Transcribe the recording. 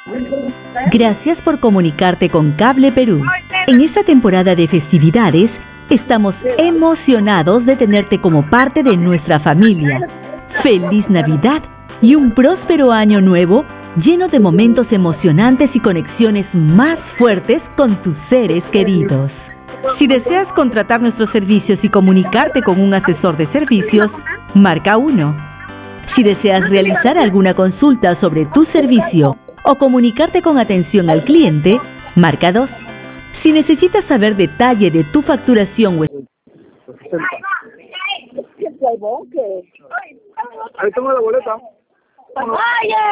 Gracias por comunicarte con Cable Perú. En esta temporada de festividades, estamos emocionados de tenerte como parte de nuestra familia. ¡Feliz Navidad y un próspero año nuevo lleno de momentos emocionantes y conexiones más fuertes con tus seres queridos! Si deseas contratar nuestros servicios y comunicarte con un asesor de servicios, marca 1. Si deseas realizar alguna consulta sobre tu servicio o comunicarte con atención al cliente, marca 2. Si necesitas saber detalle de tu facturación o... Ahí tengo la boleta.